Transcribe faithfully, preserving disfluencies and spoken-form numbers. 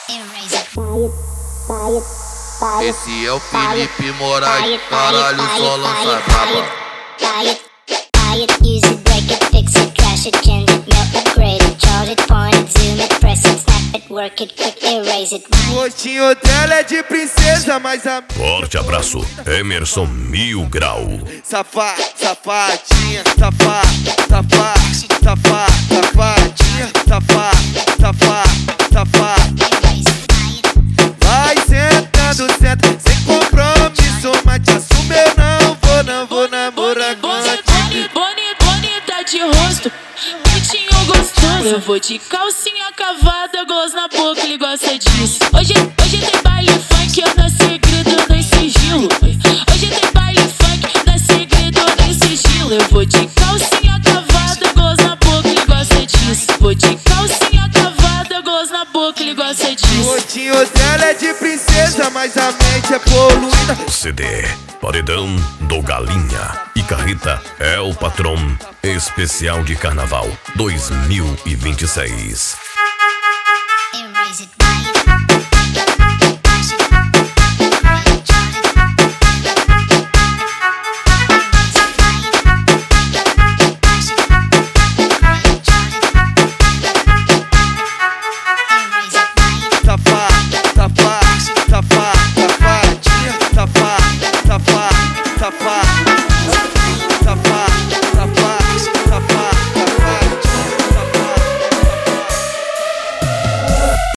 Esse é o Felipe Moraes, caralho, só lança braba. Buy it, buy it, use it, break it, fix it, crash it, change it, melt, upgrade it, charge it, point it, zoom it, press it, snap it, work it, quick erase it. O rostinho dela é de princesa, mas a Forte abraço, Emerson Mil Grau. Safá, safadinha, safá, safá, safá, safadinha, safá, safá, safá. Vai sentando, senta, sem compromisso, mas te assume, eu não vou, não vou namorar contigo. Bonita de rosto, peitinho gostoso. Eu vou de calcinha cavada, gloss na boca, ele gosta disso. Hoje, hoje tem baile funk, eu não segredo, eu nem sigilo. Hoje tem baile funk, não segredo, eu nem sigilo. Eu vou de calcinha cavada, gloss na boca, ele gosta disso. Vou de calcinha cavada, gloss na boca, ele gosta O disso. rostinho dela é de princesa, mas a mente é poluída. C D Paredão do Galinha e Carreta é o patrão especial de Carnaval dois mil e vinte e seis.